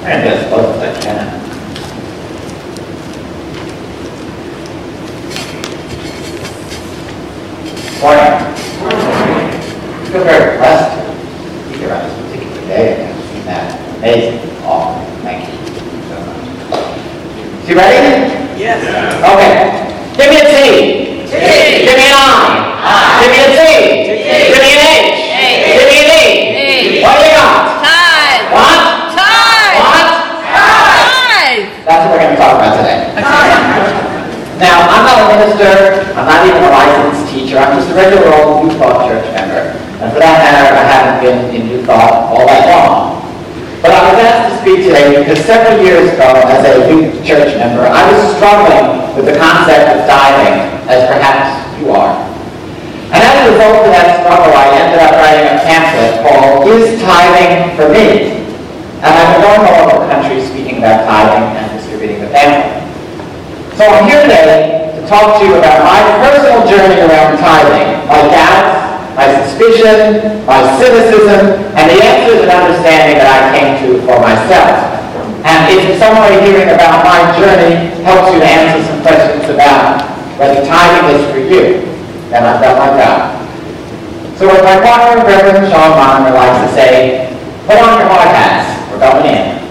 I'm going to get as close as I can. Morning. I feel very blessed to be here on this particular day and have seen that amazing offering. Thank you so much. You ready? Yes. Okay. Give me a T. T. Give me an I. Give me a T. Give me an H. Give me an E. What do you got? Tithe. What? Tithe. What? Tithe. That's what we're going to talk about today. Now, I'm not a minister, I'm not even a licensed teacher, I'm just a regular old New Thought church member. And for that matter, I haven't been in New Thought all that long. But I was asked to speak today because several years ago, as a youth church member, I was struggling with the concept of tithing, as perhaps you are. And as a result of that struggle, I ended up writing a pamphlet called Is Tithing for Me? And I've been going all over the country speaking about tithing and distributing the pamphlet. So I'm here today to talk to you about my personal journey around tithing, my doubts, my suspicion, my cynicism, and the answers and understanding that I came to for myself. And if in some way hearing about my journey helps you to answer some questions about whether tithing is for you, then I've done my job. So as my partner, Reverend Sean Monner, likes to say, put on your hard hats, we're going in.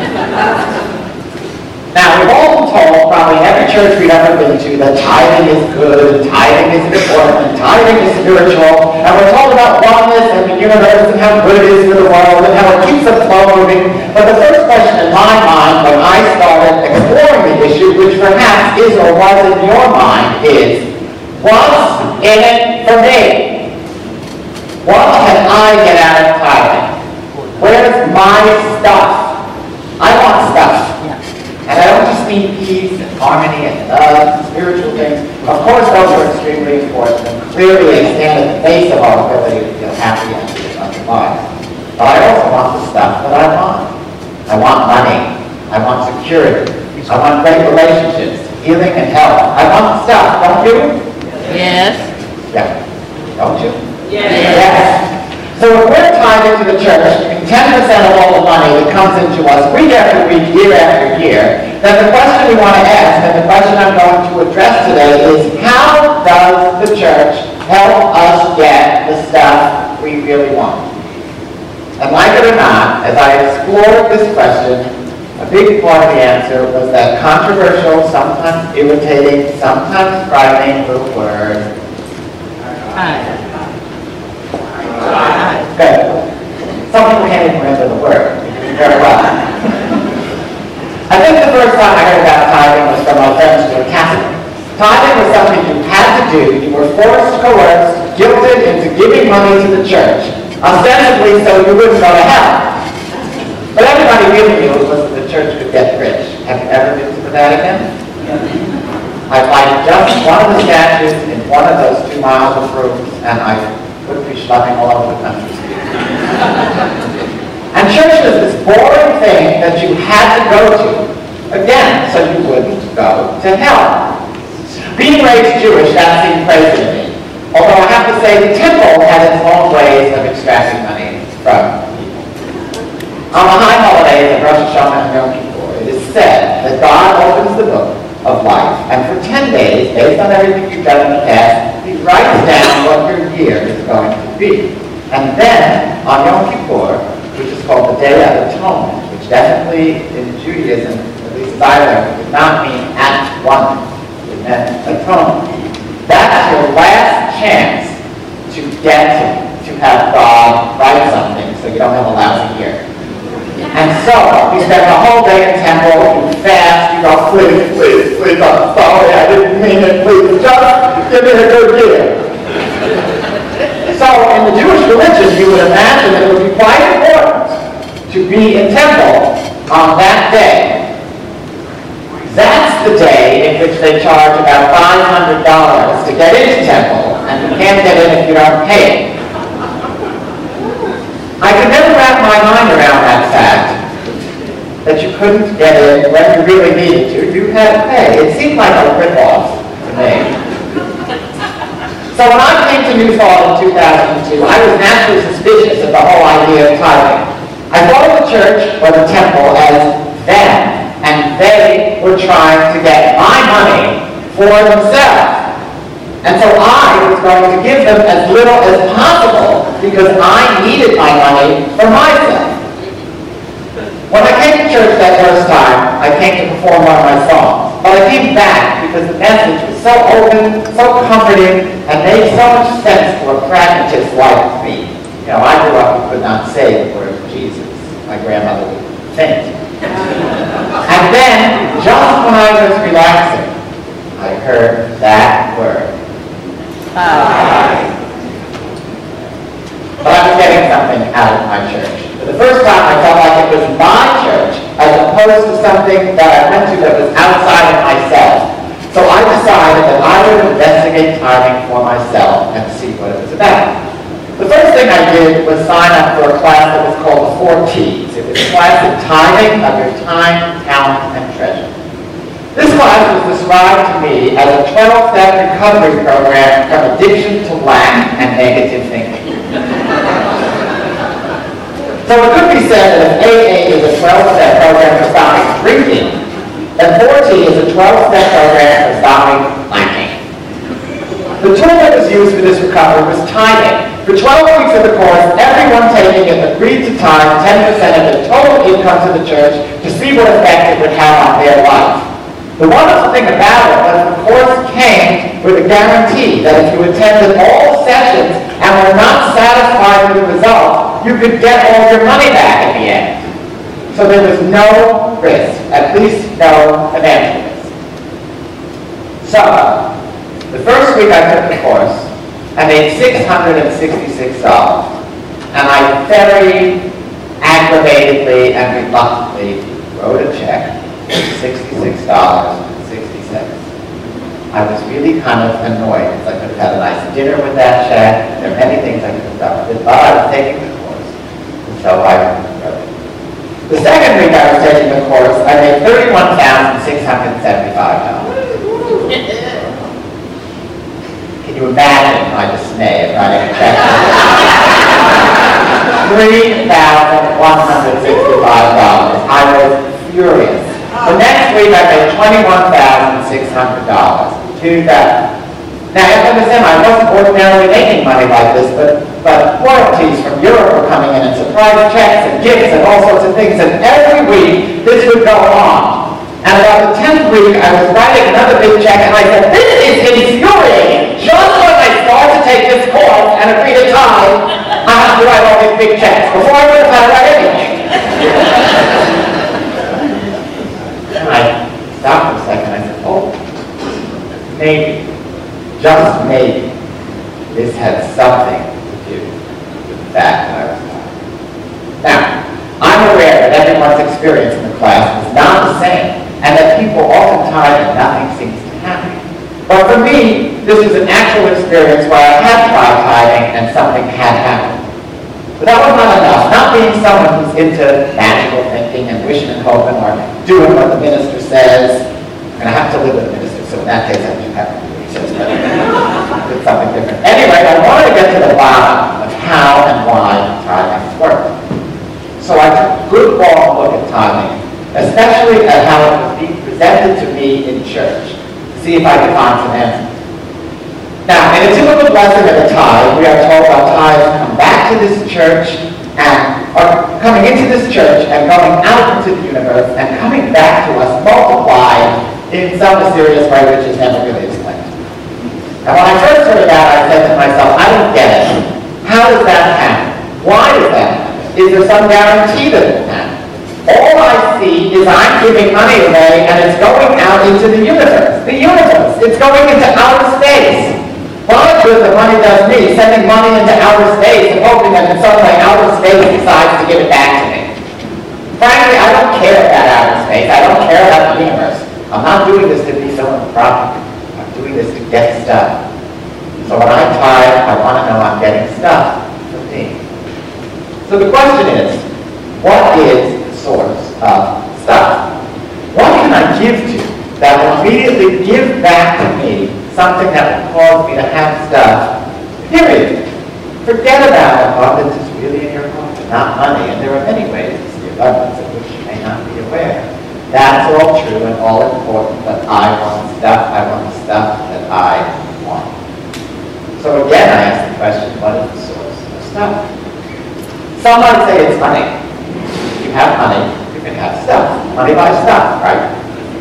Now, we've all been told, probably every church we've ever been to, that tithing is good, and tithing is important, and tithing is spiritual, and we're told about oneness and the universe and how good it is for the world and how it keeps the flow moving. But the first question in my mind when I started exploring the issue, which perhaps is or was in your mind, is, what's in it for me? What can I get out of tithing? Where's my stuff? I want stuff. And I don't just mean peace and harmony and love and spiritual things. Of course, those are extremely important, and clearly they stand at the base of our ability to feel happy and to live life. But I also want the stuff that I want. I want money. I want security. I want great relationships, healing and health. I want stuff, don't you? Yes. Yeah. Don't you? Yes. So if we're tithing to the church, 10% of all the money that comes into us week after week, year after year, then the question we want to ask, and the question I'm going to address today is, how does the church help us get the stuff we really want? And like it or not, as I explored this question, a big part of the answer was that controversial, sometimes irritating, sometimes frightening little word. Tithe. Good. Some people can't even remember the word very well. I think the first time I heard about tithing was from my friends who were Catholic. Tithing was something you had to do. You were forced, coerced, guilted into giving money to the church, ostensibly so you wouldn't go to hell. But everybody really knew it was that the church could get rich. Have you ever been to the Vatican? I find just one of the statues in one of those 2 miles of rooms, and I would be schlepping all over the country. And church was this boring thing that you had to go to, again, so you wouldn't go to hell. Being raised Jewish, that seemed crazy to me. Although I have to say, the temple had its own ways of extracting money from people. On the high holidays of Rosh Hashanah and Yom Kippur, it is said that God opens the book of life, and for 10 days, based on everything you've done in the past, He writes down what your year is going to be. And then, on Yom Kippur, which is called the Day of Atonement, which definitely in Judaism, at least as I learned, did not mean at one. It meant atonement. That's your last chance to get to have God write something so you don't have a lousy year. And so, you spend the whole day in temple, you fast, you go, please, I'm sorry, I didn't mean it, please, just give me a good year. So, in the Jewish religion, you would imagine that it would be quite important to be in temple on that day. That's the day in which they charge about $500 to get into temple, and you can't get in if you don't pay it. I could never wrap my mind around that fact, that you couldn't get in when you really needed to. You had to pay. It seemed like a rip-off to me. So when I came to New Thought in 2002, I was naturally suspicious of the whole idea of tithing. I thought of the church or the temple as them, and they were trying to get my money for themselves. And so I was going to give them as little as possible because I needed my money for myself. When I came to church that first time, I came to perform one of my songs. But I came back because the message was so open, so comforting, and made so much sense to a pragmatist like me. You know, I grew up and could not say the word Jesus. My grandmother would faint. And then, just when I was relaxing, I heard that word. But I was getting something out of my church. For the first time, I felt like it was my church, as opposed to something that I went to that was outside of myself. So I decided that I would investigate tithing for myself and see what it was about. The first thing I did was sign up for a class that was called the 4 T's. It was a class in tithing of your time, talent, and treasure. This class was described to me as a 12-step recovery program from addiction to lack and negative thinking. So it could be said that if AA is a 12-step program for stopping drinking, then 4T is a 12-step program for stopping lacking. The tool that was used for this recovery was tithing. For 12 weeks of the course, everyone taking it agreed to tithe 10% of their total income to the church to see what effect it would have on their life. The wonderful thing about it was the course came with a guarantee that if you attended all sessions and were not satisfied with the results, you could get all your money back at the end. So there was no risk, at least no financial risk. So, the first week I took the course, I made $666, and I very aggravatedly and reluctantly wrote a check for $66.60. I was really kind of annoyed because I could have had a nice dinner with that check. There are many things I could have done with it, but I was taking the course, and so I wrote it. The second week I was taking the course, I made $31,675. Can you imagine my dismay at writing a check? $3,165. I was furious. The next week I made $21,600. Now you have to understand, I wasn't ordinarily making money like this, but royalties from Europe were coming in and surprise checks and gifts and all sorts of things, and every week this would go on. And about the 10th week, I was writing another big check, and I said, this is infuriating. Just when I start to take this course and agree to tithe, I have to write all these big checks. Before I would have had to write anything. And I stopped for a second, I said, oh, maybe, just maybe, this had something to do with the fact that I was tithing. Now, I'm aware that everyone's experience in the class is not the same, and that people often tithe and nothing seems to happen. But for me, this was an actual experience where I had tried tithing and something had happened. But that was not enough. Not being someone who's into magical thinking and wishing and hoping or doing what the minister says. And I have to live with the minister, so in that case I do have to do what he says, but it's something different. Anyway, I wanted to get to the bottom of how and why tithing worked. So I took a good long look at tithing, especially at how it was being presented to me in church, to see if I could find some answers. Now, in a typical blessing of a tithe, we are told our tithes come back to this church and are coming into this church and going out into the universe and coming back to us multiplied in some mysterious way which is never really explained. And when I first heard that, I said to myself, I don't get it. How does that happen? Why does that happen? Is there some guarantee that it will happen? All I see is I'm giving money away and it's going out into the universe. The universe. It's going into outer space. What good the money does me, sending money into outer space and hoping that in some way outer space decides to give it back to me. Frankly, I don't care about outer space. I don't care about the universe. I'm not doing this to be someone's property. I'm doing this to get stuff. So when I tithe, I want to know I'm getting stuff for me. So the question is, what is the source of stuff? What can I give to that will immediately give back to me something that will cause me to have stuff, period? Forget about abundance is really in your pocket. not money, and there are many ways to see abundance of which you may not be aware. That's all true and all important, but I want the stuff that I want. So again, I ask the question, what is the source of stuff? Some might say it's money. If you have money, you can have stuff. Money buys stuff, right?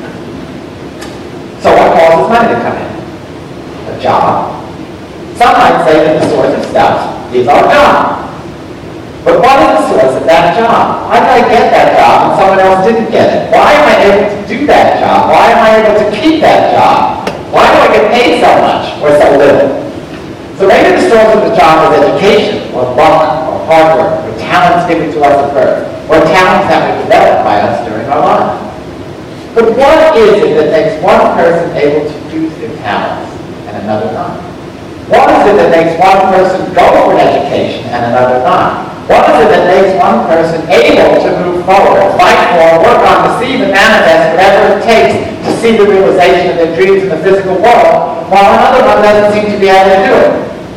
So what causes money to come in? A job. Some might say that the source of stuff is our job. But what is the source of that job? Why did I get that job and someone else didn't get it? Why am I able to do that job? Why am I able to keep that job? Why do I get paid so much or so little? So maybe the source of the job is education, or luck, or hard work, or talents given to us at birth, or talents that were developed by us during our life. But what is it that makes one person able to use their talents and another not? What is it that makes one person go for an education and another not? What is it that makes one person able to move forward, fight for, work on, receive, and manifest whatever it takes to see the realization of their dreams in the physical world, while another one doesn't seem to be able to do it?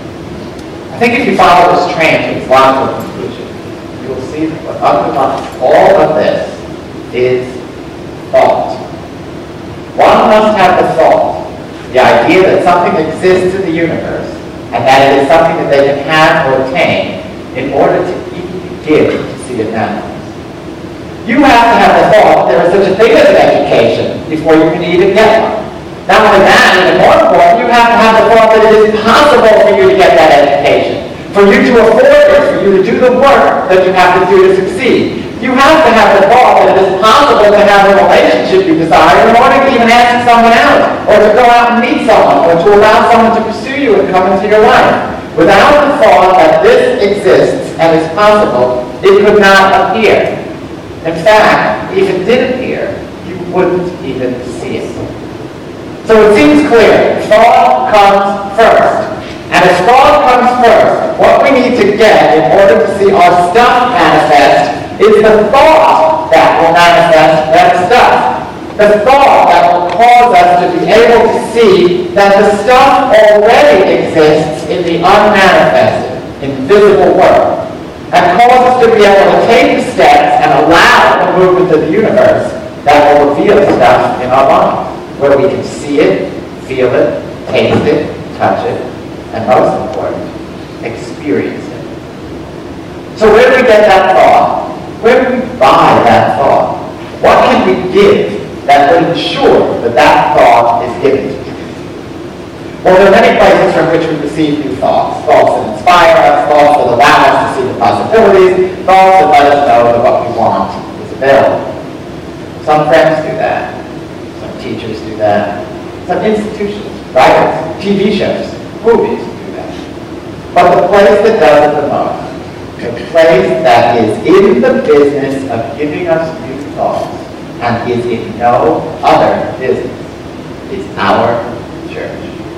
I think if you follow this train to its logical conclusion, you will see that what underlies all of this is thought. One must have the thought, the idea that something exists in the universe, and that it is something that they can have or attain in order to even begin to see it manifest. You have to have the thought that there is such a thing as an education before you can even get one. Not only that, even more important, you have to have the thought that it is possible for you to get that education, for you to afford it, for you to do the work that you have to do to succeed. You have to have the thought that it is possible to have a relationship you desire in order to even ask someone out, or to go out and meet someone, or to allow someone to pursue you and come into your life. Without the thought that this exists and is possible, it could not appear. In fact, if it did appear, you wouldn't even see it. So it seems clear, thought comes first. And as thought comes first, what we need to get in order to see our stuff manifest is the thought that will manifest that stuff. The thought that will cause us to be able to see that the stuff already exists in the unmanifested, invisible world, and cause us to be able to take the steps and allow the movement of the universe that will reveal stuff in our lives, where we can see it, feel it, taste it, touch it, and most important, experience it. So where do we get that thought? Where do we buy that thought? What can we give that would ensure that that thought is given to us? Well, there are many places from which we receive new thoughts. Thoughts that inspire us, thoughts that allow us to see the possibilities, thoughts that let us know that what we want is available. Some friends do that. Some teachers do that. Some institutions, writers, TV shows, movies do that. But the place that does it the most, the place that is in the business of giving us new thoughts and is in no other business is our church.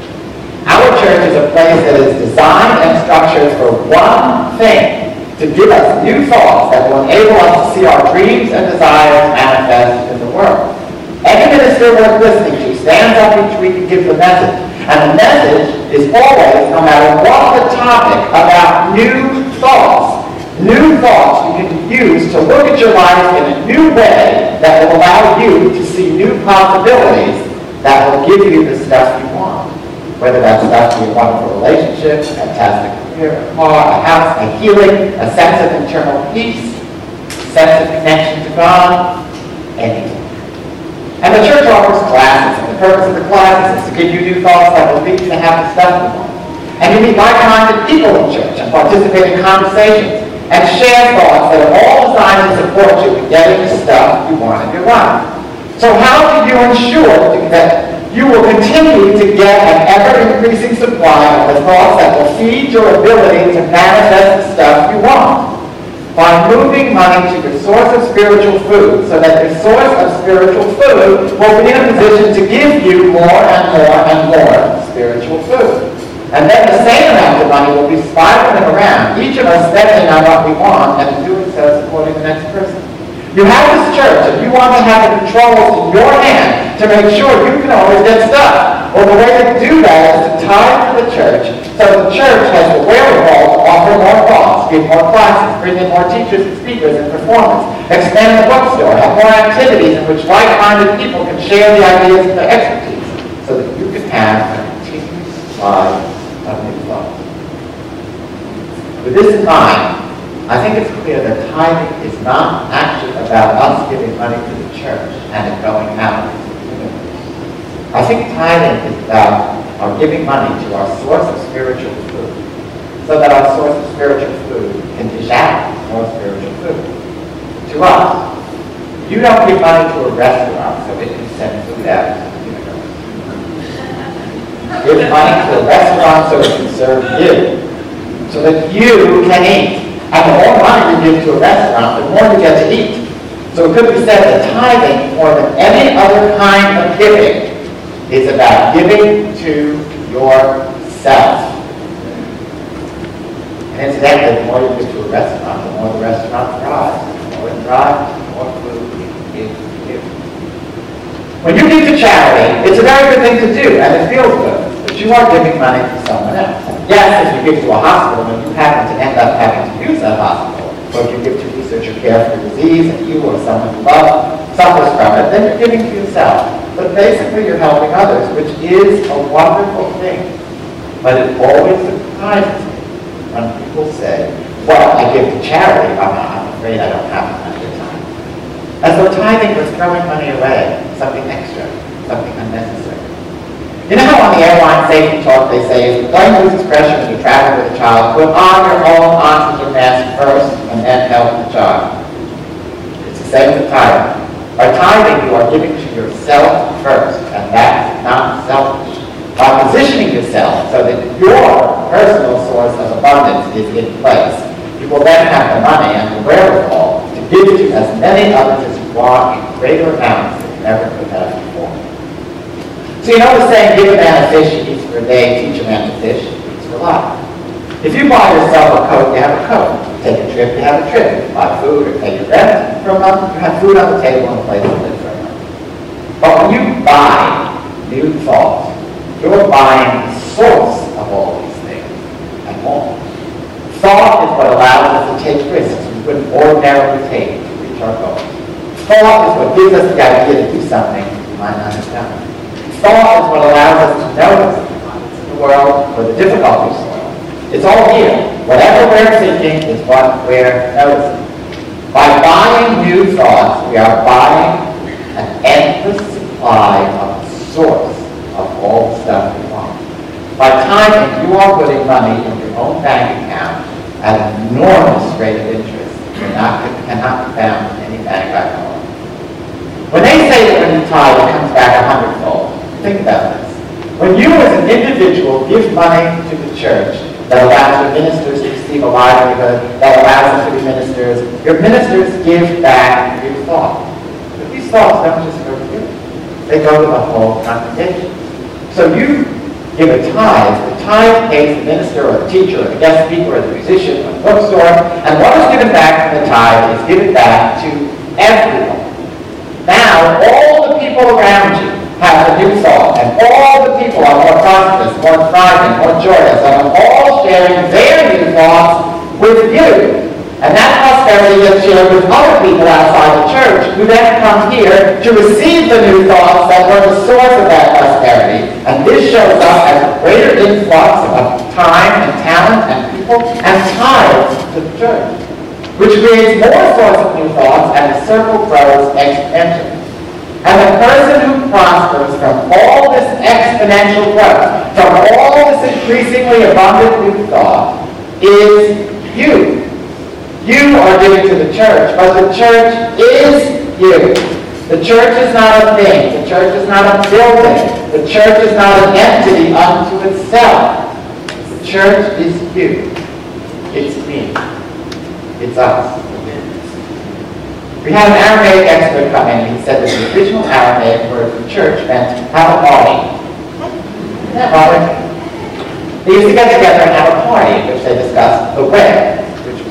Our church is a place that is designed and structured for one thing, to give us new thoughts that will enable us to see our dreams and desires manifest in the world. Any minister worth listening to stands up each week and gives a message. And the message is always, no matter what the topic, about new thoughts. New thoughts you can use to look at your life in a new way that will allow you to see new possibilities that will give you the stuff you want. Whether that's stuff for your wonderful relationship, a fantastic career, a car, a house, a healing, a sense of internal peace, a sense of connection to God, anything. And the church offers classes, and the purpose of the classes is to give you new thoughts that will lead you to have the stuff you want. And you meet like-minded people in church and participate in conversations and share thoughts that are all designed to support you in getting the stuff you want in your life. So how do you ensure that you will continue to get an ever-increasing supply of the thoughts that will feed your ability to manifest the stuff you want? By moving money to your source of spiritual food, so that your source of spiritual food will be in a position to give you more and more and more spiritual food. And then the same amount of money will be spiraling around, each of us spending on what we want, and in doing so supporting the next person. You have this church, and you want to have the controls in your hand to make sure you can always get stuff. Well, the way to do that is to tie to the church, so the church has the wherewithal to offer more thoughts, give more classes, bring in more teachers and speakers and performers, expand the bookstore, have more activities in which like-minded people can share the ideas and their expertise, so that you can have a continuous supply of new thoughts. With this in mind, I think it's clear that tithing is not actually about us giving money to the church and it going out into the universe. I think tithing is about our giving money to our source of spiritual food, so that our source of spiritual food can dish out more spiritual food to us. You don't give money to a restaurant so it can send food out into the universe. Give money to a restaurant so it can serve you, so that you can eat. And the more money you give to a restaurant, the more you get to eat. So it could be said that tithing, more than any other kind of giving, is about giving to yourself. And incidentally, the more you give to a restaurant, the more the restaurant thrives. The more it thrives, the more food you give. When you give to charity, it's a very good thing to do, and it feels good. But you are giving money to someone else. Yes, if you give to a hospital and you happen to end up having to use that hospital, or if you give to research or care for a disease and you or someone you love suffers from it, then you're giving to yourself. But basically you're helping others, which is a wonderful thing. But it always surprises me when people say, well, I give to charity, I'm afraid I don't have enough time. As though tithing was throwing money away, something extra, something unnecessary. You know how on the airline safety talk they say, if the plane loses pressure when you travel with a child, put on your own oxygen mask first and then help the child. It's the same with tithing. By tithing, you are giving to yourself first, and that's not selfish. By positioning yourself so that your personal source of abundance is in place, you will then have the money and the wherewithal to give to as many others as you want in greater amounts than you ever could have before. So you know the saying, give a man a fish, he eats for a day, teach a man to fish, he eats for life. If you buy yourself a coat, you have a coat. Take a trip, you have a trip. If you buy food or pay your rent for a month, you have food on the table and a place to live for a month. But when you buy new thoughts, you're buying the source of all these things and more. Thought is what allows us to take risks we wouldn't ordinarily take to reach our goals. Thought is what gives us the idea to do something we might not have done. Thought is what allows us to notice the abundance in the world or the difficulties in the world. It's all here. Whatever we're thinking is what we're noticing. By buying new thoughts, we are buying an endless supply of the source of all the stuff we want. By tithing, you are putting money in your own bank account at an enormous rate of interest that cannot be found in any bank I know of. When they say that when you tithe, it comes back 100-fold. Think about this. When you as an individual give money to the church that allows your ministers to receive a livelihood, that allows them to be ministers, your ministers give back your thoughts. But these thoughts don't just go to you. They go to the whole congregation. So you give a tithe. The tithe pays the minister or the teacher or the guest speaker or the musician or the bookstore, and what is given back from the tithe is given back to everyone. Now, all the people around you have a new thought, and all the people are more prosperous, more thriving, more joyous, and are all sharing their new thoughts with you. And that prosperity gets shared with other people outside the church, who then come here to receive the new thoughts that were the source of that prosperity. And this shows up as a greater influx of time and talent and people and tithes to the church, which creates more source of new thoughts, and the circle grows exponentially. And the person who prospers from all this exponential growth, from all this increasingly abundant new thought, is you. You are giving to the church, but the church is you. The church is not a thing. The church is not a building. The church is not an entity unto itself. The church is you. It's me. It's us. We had an Aramaic expert come in, and he said that the original Aramaic word for church meant have a party. Isn't that bothering? They used to get together and have a party in which they discussed the way, which was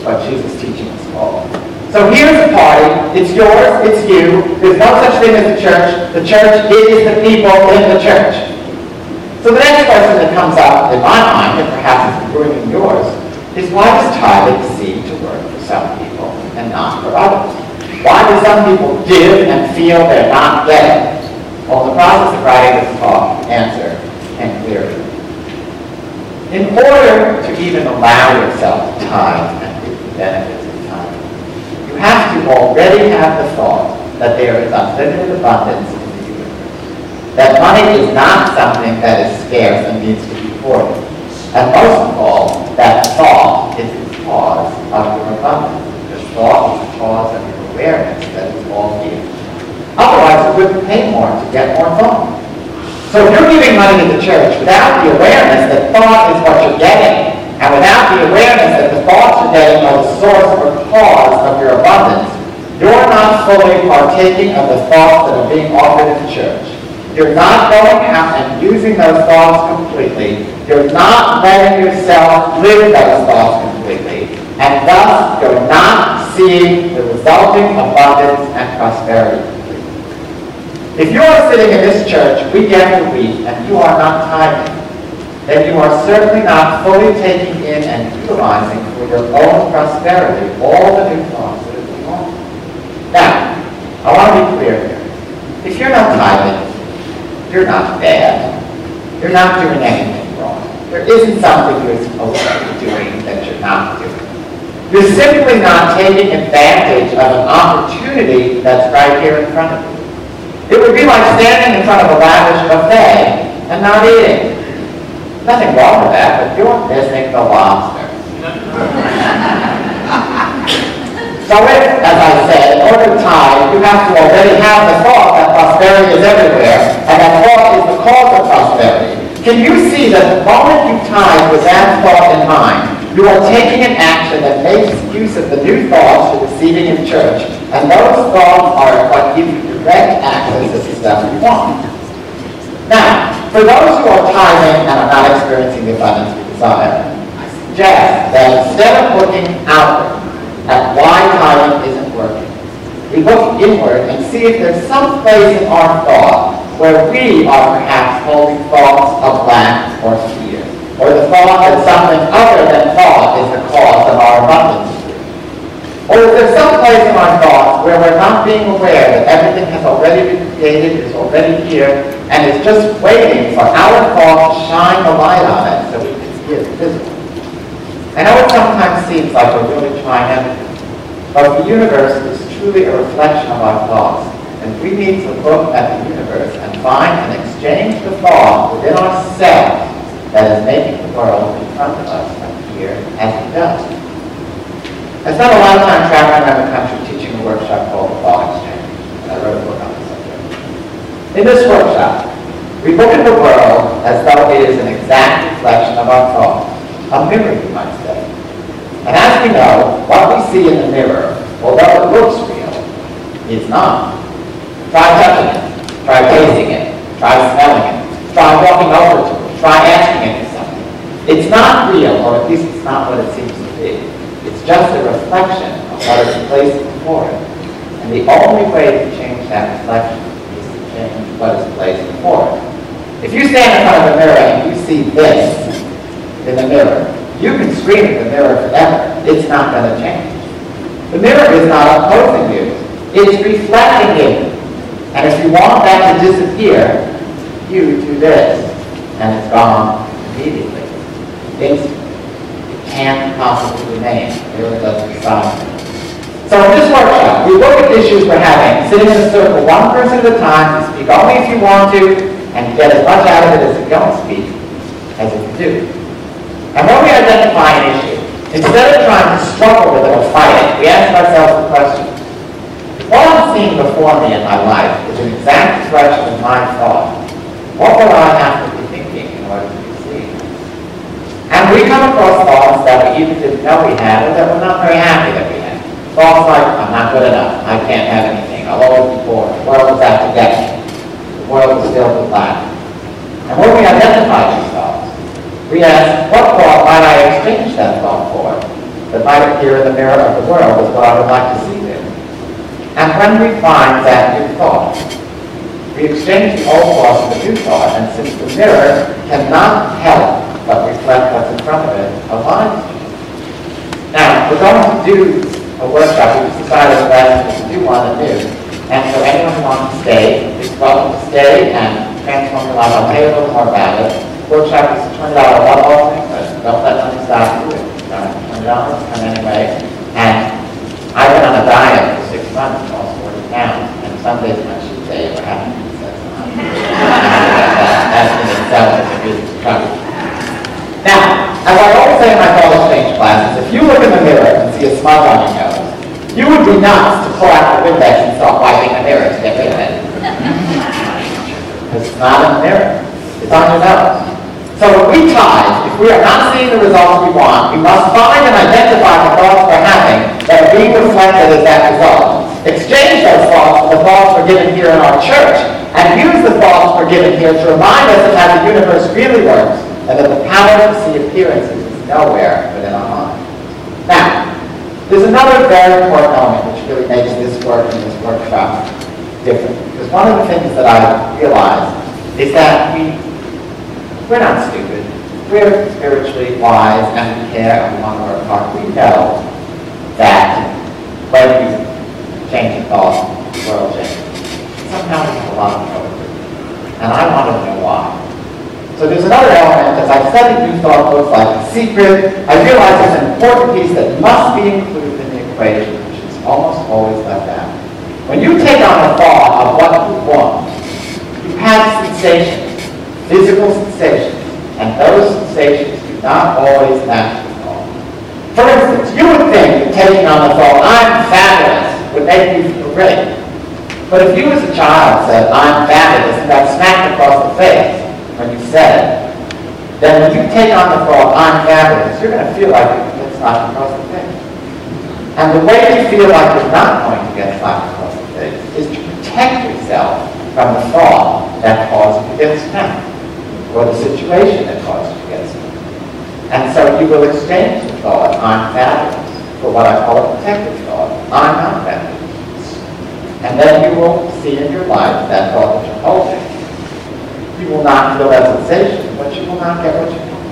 what Jesus' teaching is called. So here's a party. It's yours. It's you. There's no such thing as the church. The church is the people in the church. So the next question that comes up in my mind, and perhaps it's brewing in yours, is why does tithing seem to work for some people and not for others? Why do some people give and feel they're not getting? Well, in the process of writing this talk, answer and clearly. In order to even allow yourself to tithe and reap the benefits of tithing, you have to already have the thought that there is unlimited abundance in the universe. That money is not something that is scarce and needs to be hoarded. And most of all, that thought is the cause of your abundance. The thought is the cause of your awareness that it's all here. Otherwise, you wouldn't pay more to get more thought. So if you're giving money to the church without the awareness that thought is what you're getting, and without the awareness that the thoughts you're getting are the source or cause of your abundance, you're not fully partaking of the thoughts that are being offered in the church. You're not going out and using those thoughts completely. You're not letting yourself live those thoughts completely. And thus, you're not seeing the resulting abundance and prosperity. If you are sitting in this church week after week and you are not tithing, then you are certainly not fully taking in and utilizing for your own prosperity all the new thoughts that are being offered. Now, I want to be clear here. If you're not tithing, you're not bad. You're not doing anything wrong. There isn't something you're supposed to be doing that you're not doing. You're simply not taking advantage of an opportunity that's right here in front of you. It would be like standing in front of a lavish buffet and not eating. Nothing wrong with that, but you're missing the lobster. So if, as I said, in order to tithe, you have to already have the thought that prosperity is everywhere, and that thought is the cause of prosperity. Can you see that the moment you tithe with that thought in mind, you are taking an action that makes use of the new thoughts you're receiving in church, and those thoughts are what give you direct access to the stuff you want. Now, for those who are tithing and are not experiencing the abundance we desire, I suggest that instead of looking outward at why tithing isn't working, we look inward and see if there's some place in our thought where we are perhaps holding thoughts of lack or fear, or the thought that something other than thought is the cause of our abundance. Or is there some place in our thoughts where we're not being aware that everything has already been created, is already here, and is just waiting for our thought to shine the light on it so we can see it visibly? I know it sometimes seems like we're really trying everything, but the universe is truly a reflection of our thoughts, and we need to look at the universe and find and exchange the thought within ourselves that is making the world in front of us appear as it does. I spent a lot of time traveling around the country teaching a workshop called The Thought Exchange, and I wrote a book on the subject. In this workshop, we look at the world as though it is an exact reflection of our thoughts, a mirror, you might say. And as we know, what we see in the mirror, although it looks real, is not. Try touching it, try tasting it, try smelling it, try walking over to it, try asking it for something. It's not real, or at least it's not what it seems to be. It's just a reflection of what is placed before it. And the only way to change that reflection is to change what is placed before it. If you stand in front of a mirror and you see this in the mirror, you can scream at the mirror forever. It's not going to change. The mirror is not opposing you. It's reflecting you. And if you want that to disappear, you do this, and it's gone immediately. Instantly. Can't possibly remain. It really doesn't stop. So in this workshop, we look at issues we're having, sitting in a circle, one person at a time, you speak only if you want to, and you get as much out of it as you don't speak, as if you do. And when we identify an issue, instead of trying to struggle with it or fight it, we ask ourselves the question, what I'm seeing before me in my life is an exact expression of my thought. What would I have to be thinking in order to be seen? And we come across thoughts that we either didn't know we had or that we're not very happy that we had. Thoughts like, I'm not good enough, I can't have anything, I'll always be poor, the world is out to get me, the world is filled with lack. And when we identify these thoughts, we ask, what thought might I exchange that thought for? that might appear in the mirror of the world is what I would like to see there. And when we find that new thought, we exchange the old thought for the new thought, and since the mirror cannot help but reflect what's in front of it, our minds change. Now, we're going to do a workshop. We just decided last week to do one anew. And so anyone who wants to stay is welcome to stay and transform your life. I'll tell you a little more about it. The workshop is $20 one-off thing, but don't let money stop you. It's $20, come anyway. And I went on a diet for 6 months and lost 40 pounds. And some days my cheat day were having that in itself is a good trouble. Now, as I always say in my college exchange classes, if you look in the mirror and see a smudge on your nose, you would be nuts to pull out the Windex and start wiping the mirror to get rid of it. Because it's not in the mirror. It's on your nose. So when we tithe, if we are not seeing the results we want, we must find and identify the thoughts we're having that are being reflected as that result. Exchange those thoughts for the thoughts we're given here in our church, and use the thoughts we're given here to remind us of how the universe really works, and that the power to see appearances is nowhere within our mind. Now, there's another very important element which really makes this work and this workshop different. Because one of the things that I realize is that we're not stupid. We're spiritually wise and we care and we want to work hard. We know that when you change a thought, the world changes. Somehow we have a lot of trouble with it. And I want to know why. So there's another element, as I studied New Thought books like The Secret, I realized there's an important piece that must be included in the equation, which is almost always left out. When you take on the thought of what you want, you have sensations, physical sensations, and those sensations do not always match the thought. For instance, you would think that taking on the thought, I'm fabulous, would make you feel great. But if you as a child said, I'm fabulous, and got smacked across the face when you said it, then when you take on the thought, I'm fabulous, you're going to feel like you're going to get slapped across the face. And the way you feel like you're not going to get slapped across the face is to protect yourself from the thought that caused you to get smacked, or the situation that caused you to get smacked. And so you will exchange the thought, I'm fabulous, for what I call a protective thought, I'm not fabulous. And then you will see in your life that thought that you're holding. You will not feel that sensation, but you will not get what you want.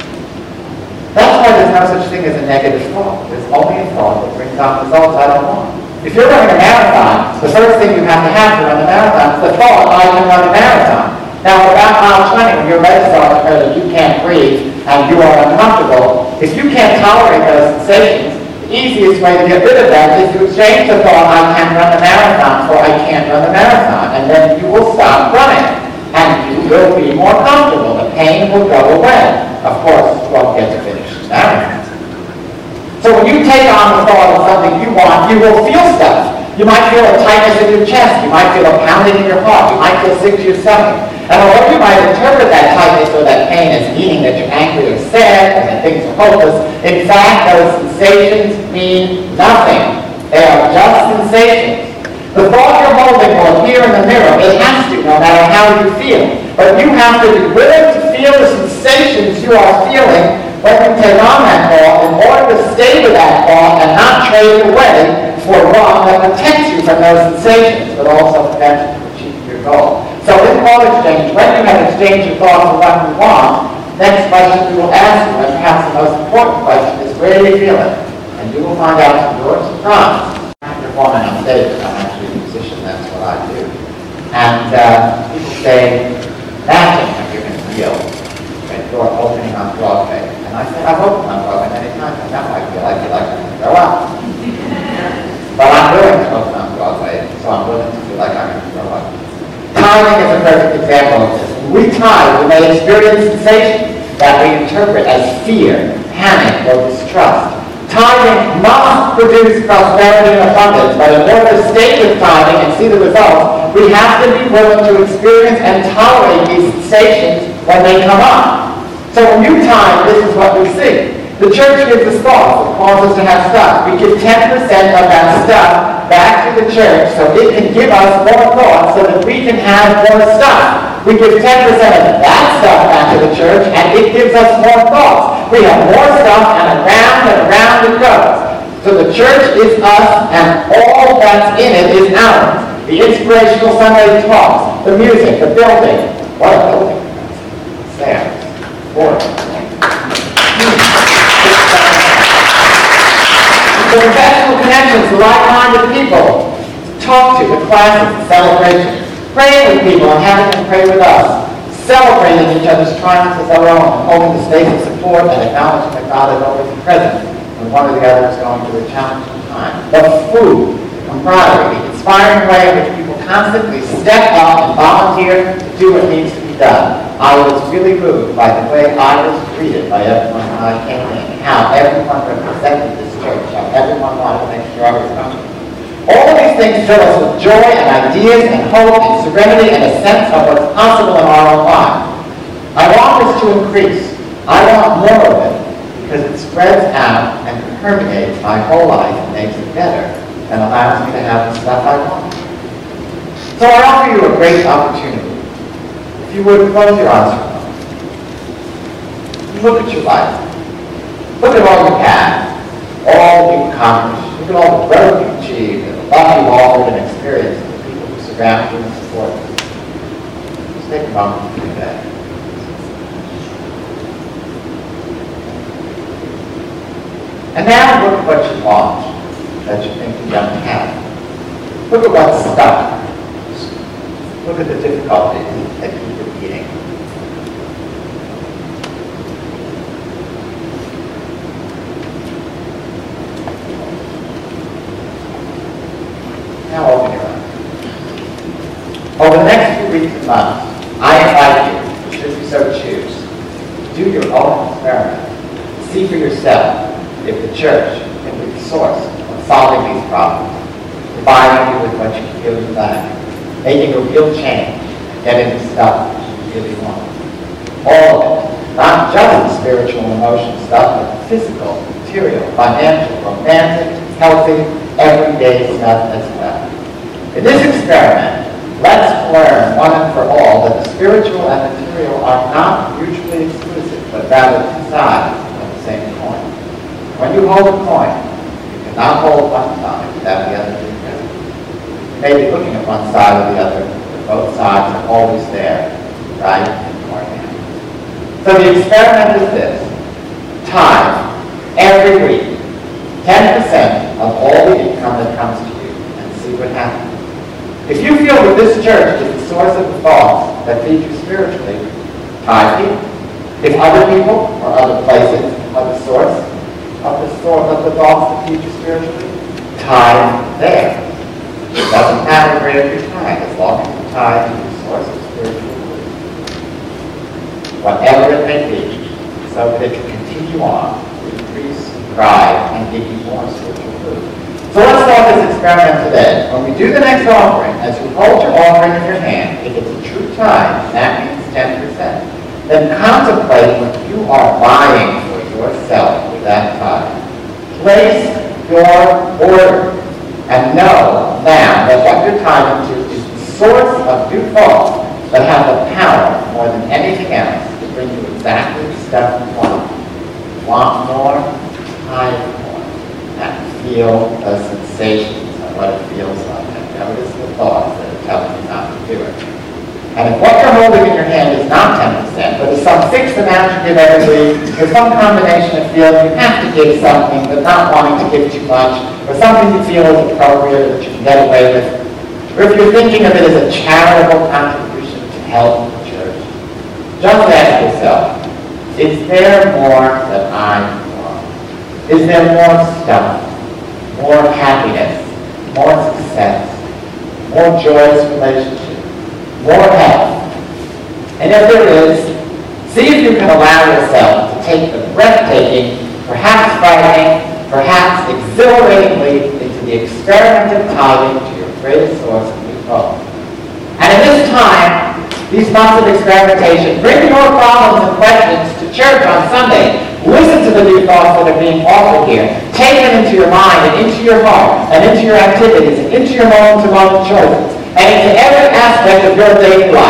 That's why there's no such thing as a negative thought. There's only a thought that brings out results I don't want. If you're running a marathon, the first thing you have to run the marathon is the thought, I can run the marathon. Now, about mile 20, when your legs start to hurt and you can't breathe and you are uncomfortable, if you can't tolerate those sensations, the easiest way to get rid of that is to exchange the thought, I can run the marathon, for I can't run the marathon. And then you will stop running. And you will be more comfortable. The pain will go away. Of course, you won't get to finish the marathon. So when you take on the thought of something you want, you will feel stuff. You might feel a tightness in your chest. You might feel a pounding in your heart. You might feel sick to your stomach. And although you might interpret that tightness or that pain as meaning that you're angry or sad and that things are hopeless, in fact, those sensations mean nothing. They are just sensations. The thought you're holding will appear in the mirror. It has to, no matter how you feel. But you have to be willing to feel the sensations you are feeling when you take on that thought in order to stay with that thought and not trade it away for one that protects you from those sensations, but also prevents you from achieving your goal. So in thought exchange, when you have exchanged your thoughts for what you want, next question we will ask you, and perhaps the most important question, is where do you feel it? And you will find out to your surprise. I'm performing on stage, I'm actually a musician, that's what I do. And people say, imagine if you're going to feel when you're opening on Broadway. And I say, I've opened on Broadway many times, and now I feel like I'm going to grow up. But I'm willing to open on Broadway, so I'm willing to feel like I'm going to grow up. Tithing is a perfect example of this. When we tithe, we may experience sensations that we interpret as fear, panic, or distrust. Tithing must produce prosperity and abundance, but in order to stay with tithing and see the results, we have to be willing to experience and tolerate these sensations when they come up. So when you tithe, this is what we see. The church gives us thoughts. It calls us to have stuff. We give 10% of that stuff back to the church so it can give us more thoughts so that we can have more stuff. We give 10% of that stuff back to the church and it gives us more thoughts. We have more stuff, and around it goes. So the church is us, and all that's in it is ours. The inspirational Sunday talks, the music, the building. What a building. There. The professional connections, the like-minded people to talk to, the classes, the celebrations, praying with people and having them pray with us, celebrating each other's triumphs as our own, and holding the space of support and acknowledging that God is always present when one or the other is going through a challenging time. The food, the camaraderie, the inspiring way in which people constantly step up and volunteer to do what needs to be done. I was really moved by the way I was treated by everyone when I came in, how everyone represented this church, how everyone wanted to make sure I was comfortable. All of these things fill us with joy and ideas and hope and serenity and a sense of what's possible in our own lives. I want this to increase. I want more of it because it spreads out and permeates my whole life and makes it better and allows me to have the stuff I want. So I offer you a great opportunity. If you would, close your eyes for a moment. Look at your life. Look at all you have, all you've accomplished. Look at all the growth you've achieved, and the love you've offered and experienced, and the people who surround you and support you. Just take a moment to do that. And now look at what you've lost that you think you don't have. Look at what's stuck. Look at the difficulties that keep repeating. Now open your eyes. Over the next few weeks and months, I invite you, should you so choose, to do your own experiment. See for yourself if the church can be the source of solving these problems, providing you with what you feel you lack, making a real change, getting the stuff you really want. All of it. Not just the spiritual and emotional stuff, but the physical, material, financial, romantic, healthy, everyday stuff as well. In this experiment, let's learn one and for all that the spiritual and material are not mutually exclusive, but rather two sides of the same coin. When you hold a coin, you cannot hold one side without the other being present. You may be looking at one side or the other, but both sides are always there, right in your hand. So the experiment is this. Tithe every week 10% of all the income that comes to you and see what happens. If you feel that this church is the source of the thoughts that feed you spiritually, tithe here. If other people or other places are the source of the thoughts that feed you spiritually, tithe there. It doesn't matter where you tithe, as long as you tithe to the source of spiritual food. Whatever it may be, so that it can continue on to increase, thrive, and give you more spiritual food. So let's start this experiment today. When we do the next offering, as you hold your offering in your hand, if it's a true tithe, that means 10%, then contemplate what you are buying for yourself with that tithe. Place your order and know now that what you're tithing to is the source of new thoughts that have the power more than anything else to bring you exactly the stuff you want. Want more? Tithe more. And feel the sensations of what it feels like. And notice the thoughts that are telling you not to do it. And if what you're holding in your hand is not 10%, but is some fixed amount you give every week, or some combination of feeling you have to give something, but not wanting to give too much, or something you feel is appropriate that you can get away with, or if you're thinking of it as a charitable contribution to help the church, just ask yourself, is there more that I want? Is there more stuff, more happiness, more success, more joyous relationships, more health? And if there is, see if you can allow yourself to take the breathtaking, perhaps frightening, perhaps exhilaratingly into the experiment of tithing to your greatest source of new thought. And at this time, these months of experimentation, bring your problems and questions to church on Sunday. Listen to the new thoughts that are being offered here. Take them into your mind and into your heart and into your activities and into your moment-to-moment choices and into every aspect of your daily life.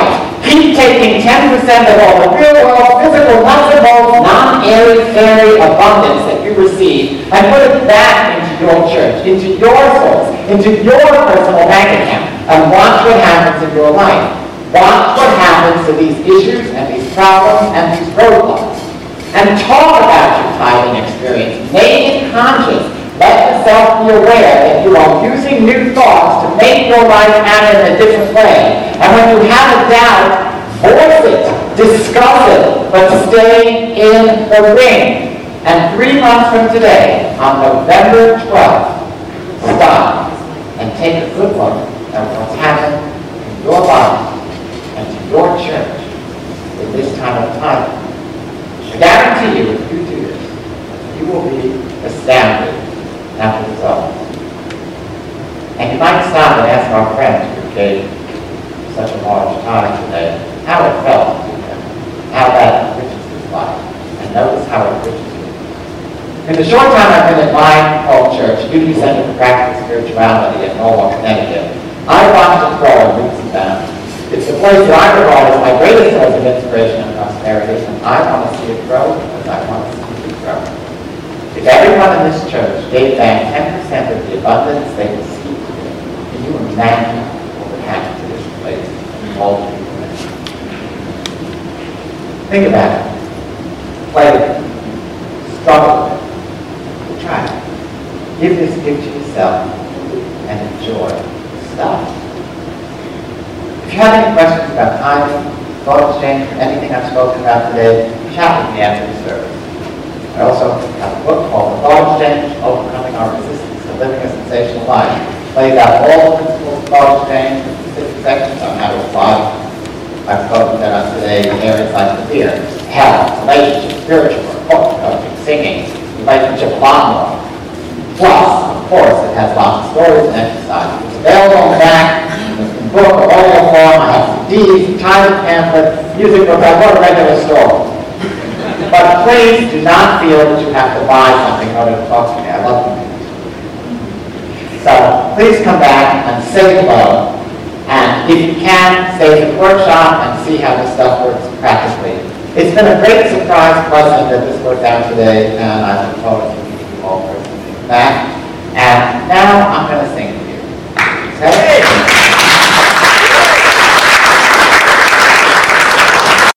Keep taking 10% of all the real world, physical, nuts and bolts, non-airy-fairy abundance that you receive and put it back into your church, into your source, into your personal bank account, and watch what happens in your life. Watch what happens to these issues and these problems and these roadblocks. And talk about your tithing experience. Make it conscious. Let yourself be aware that you are using new thoughts to make your life happen in a different way. And when you have a doubt, voice it, discuss it, but stay in the ring. And 3 months from today, on November 12th, stop and take a good look at what's happened in your life and to your church in this time of time. I guarantee you, if you do this, you will be astounded at the results. And you might stop and ask our friends who gave such a large tithe today how it felt to them, how that enriches his life, and notice how it enriches you. In the short time I've been at my home church, Unity Center for Practical Spirituality in Norwalk, Connecticut, I watched it grow in leaps and bounds. It's the place that I regard as my greatest source of inspiration and prosperity, and I want to see it grow because I want to see it grow. If everyone in this church gave back 10% of the abundance they received today, can you imagine what would happen to this place and all the people in it? Think about it. Play with it. Struggle with it. Try it. Give this gift to yourself and enjoy stuff. If you have any questions about tithing, thought exchange, or anything I've spoken about today, chat with me after the service. I also have a book called The Thought Exchange, Overcoming Our Resistance to Living a Sensational Life. It lays out all the principles of thought exchange and specific sections on how to apply them. I've spoken about today in areas like fear, health, relationships, spiritual work, coaching, singing, relationship lawnmower. Plus, of course, it has lots of stories and exercises. It's available on the back. Book, audio form, I have CDs, tithing pamphlet, music book. I go to a regular store. But please do not feel that you have to buy something in order to talk to me. I love you. So please come back and say hello. And if you can, stay at the workshop and see how this stuff works practically. It's been a great surprise blessing that this worked out today, and I look forward to meeting you all personally back. And now I'm going to sing.